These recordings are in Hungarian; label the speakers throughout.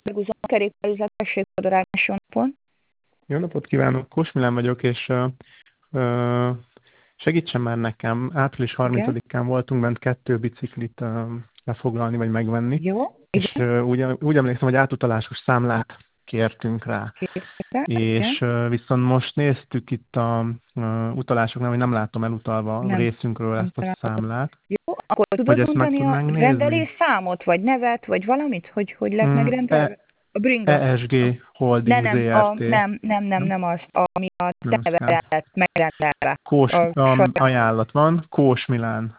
Speaker 1: Szervuszom, a kerékpárüzlet, tessék, Fodorás, jó napot.
Speaker 2: Jó napot kívánok, Kós Milán vagyok, és segítsen már nekem, április
Speaker 1: Igen.
Speaker 2: 30-án voltunk bent 2 biciklit lefoglalni, vagy megvenni,
Speaker 1: Jó,
Speaker 2: és
Speaker 1: igen,
Speaker 2: úgy emlékszem, hogy átutalásos számlát kértünk rá.
Speaker 1: képzelte, igen.
Speaker 2: És viszont most néztük itt a utalásoknál, hogy nem látom elutalva a
Speaker 1: Nem,
Speaker 2: részünkről
Speaker 1: nem
Speaker 2: ezt a
Speaker 1: találkozom.
Speaker 2: számlát,
Speaker 1: Jó, akkor
Speaker 2: hogy
Speaker 1: tudod
Speaker 2: ezt meg
Speaker 1: mondani a
Speaker 2: tudnánk nézni.
Speaker 1: rendelés számot, vagy nevet, vagy valamit, hogy lett megrendelve? A bringa.
Speaker 2: ESG Holding ZRT.
Speaker 1: Nem az, ami a
Speaker 2: Nem az kell.
Speaker 1: teve lett megrendelve.
Speaker 2: Kós
Speaker 1: A saját
Speaker 2: ajánlat van, Kós Milán.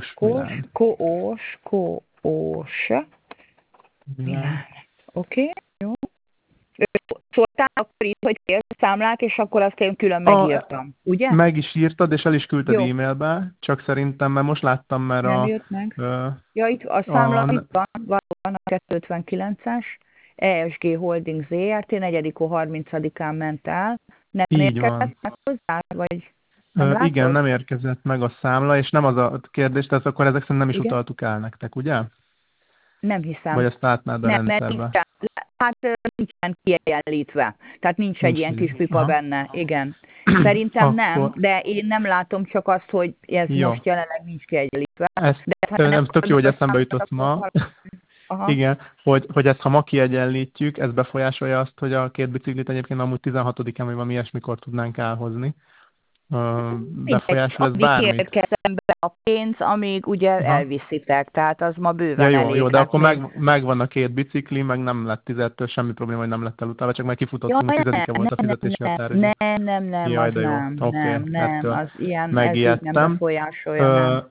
Speaker 1: Kós
Speaker 2: Milán.
Speaker 1: Milán. Oké, jó. Szóltál akkor így, hogy kérsz a számlát, és akkor azt én külön megírtam, ugye?
Speaker 2: Meg is írtad, és el is küldted
Speaker 1: Jó.
Speaker 2: e-mailbe, csak szerintem, mert most láttam, mert
Speaker 1: Nem jött meg. Ja, itt a számla itt van, valóban a 259-es, ESG Holding ZRT, 4.30-án ment el. Nem
Speaker 2: így
Speaker 1: érkezett
Speaker 2: van.
Speaker 1: meg hozzá, vagy nem látod?
Speaker 2: Igen, nem érkezett meg a számla, és nem az a kérdés, tehát akkor ezek szerint nem is
Speaker 1: Igen?
Speaker 2: utaltuk el nektek, ugye?
Speaker 1: Nem hiszem.
Speaker 2: Vagy ezt átnád a
Speaker 1: Nem, mert
Speaker 2: rendszerbe?
Speaker 1: nincsen kiegyenlítve. Tehát nincs egy ilyen kis pipa
Speaker 2: Aha.
Speaker 1: benne. Igen. Szerintem nem,
Speaker 2: Akkor,
Speaker 1: de én nem látom csak azt, hogy ez
Speaker 2: jó.
Speaker 1: most jelenleg nincs kiegyenlítve.
Speaker 2: Ezt,
Speaker 1: De ha
Speaker 2: nem tök jó, hogy eszembe
Speaker 1: számot,
Speaker 2: jutott
Speaker 1: akkor
Speaker 2: ma.
Speaker 1: Aha.
Speaker 2: Igen, hogy ezt ha ma kiegyenlítjük, ez befolyásolja azt, hogy a 2 biciklit egyébként amúgy 16-án vagy valami ilyesmikor tudnánk elhozni. Befolyásol ez
Speaker 1: Addig
Speaker 2: bármit?
Speaker 1: érkezem be a pénz, amíg ugye elviszitek, tehát az ma bőven
Speaker 2: Ja,
Speaker 1: elég.
Speaker 2: jó, de
Speaker 1: hát
Speaker 2: akkor
Speaker 1: még...
Speaker 2: megvan a 2 bicikli, meg nem lett 10-től semmi probléma, hogy nem lett elutalva, csak meg kifutottunk, a 10-e volt a fizetési határ.
Speaker 1: Nem,
Speaker 2: Jaj,
Speaker 1: az
Speaker 2: de jó.
Speaker 1: nem,
Speaker 2: Oké,
Speaker 1: nem, az ilyen, ez így nem
Speaker 2: megijedtem.
Speaker 1: befolyásolja, nem.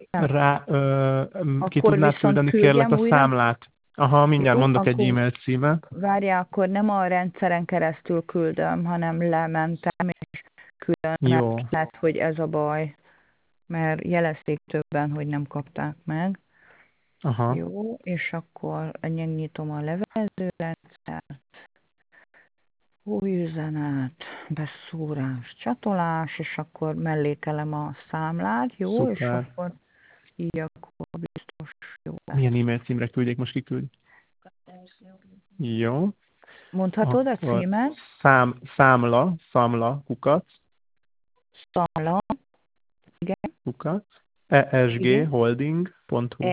Speaker 2: Ki
Speaker 1: Akkor
Speaker 2: tudnád
Speaker 1: viszont
Speaker 2: küldeni kérlek a
Speaker 1: újra.
Speaker 2: számlát? Aha, mindjárt
Speaker 1: Jó,
Speaker 2: mondok egy
Speaker 1: akkor
Speaker 2: e-mail címet.
Speaker 1: várjál, akkor nem a rendszeren keresztül küldöm, hanem lementem, és külön,
Speaker 2: Jó.
Speaker 1: mert lehet, hogy ez a baj, mert jelezték többen, hogy nem kapták meg.
Speaker 2: Aha.
Speaker 1: Jó, és akkor nyitom a levelezőrendszert. Új üzenet, beszúrás, csatolás, és akkor mellékelem a számlát, jó?
Speaker 2: Szuper.
Speaker 1: És akkor így akkor biztos jó lesz.
Speaker 2: Milyen e-mail címre küldjék, most kiküld? Jó.
Speaker 1: Mondhatod a címet?
Speaker 2: Számla, kukac.
Speaker 1: Számla, igen.
Speaker 2: Kukac. esgholding.hu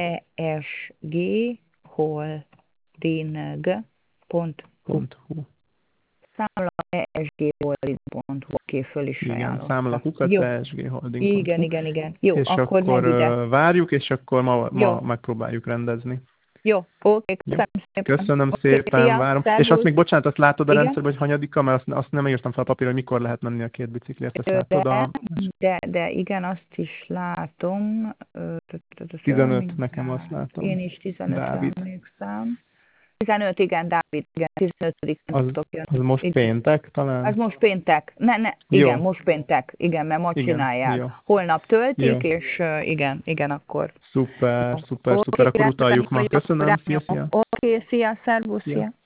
Speaker 1: esgholding.hu Számla esgholding.hu, oké, föl is
Speaker 2: igen,
Speaker 1: ajánlottam.
Speaker 2: számla kukac, esgholding.hu.
Speaker 1: Igen. Jó,
Speaker 2: és
Speaker 1: akkor megy ide.
Speaker 2: várjuk, és akkor ma megpróbáljuk rendezni.
Speaker 1: Jó, oké, köszönöm szépen.
Speaker 2: Köszönöm szépen,
Speaker 1: szia,
Speaker 2: várom.
Speaker 1: szervusz.
Speaker 2: És azt még, bocsánat, azt látod a
Speaker 1: Igen?
Speaker 2: rendszerben, hogy hanyadika, mert azt nem írtam fel a papírra, hogy mikor lehet menni a 2 bicikliért, ezt látod
Speaker 1: De igen, azt is látom.
Speaker 2: 15, nekem azt látom.
Speaker 1: Én is 15-re
Speaker 2: Dávid.
Speaker 1: emlékszem. 15, igen, Dávid, igen, 15-én tudok jönni.
Speaker 2: Az most
Speaker 1: Igen.
Speaker 2: péntek talán?
Speaker 1: Az most péntek. Igen, most péntek. Igen, mert ma
Speaker 2: Igen,
Speaker 1: csinálják.
Speaker 2: jó.
Speaker 1: Holnap töltik,
Speaker 2: Jó.
Speaker 1: és igen, akkor.
Speaker 2: Szuper,
Speaker 1: Oké,
Speaker 2: akkor utaljuk ma.
Speaker 1: rendben
Speaker 2: Köszönöm,
Speaker 1: vagyok.
Speaker 2: szia.
Speaker 1: Oké, szia, szervusz,
Speaker 2: Szia.
Speaker 1: szia.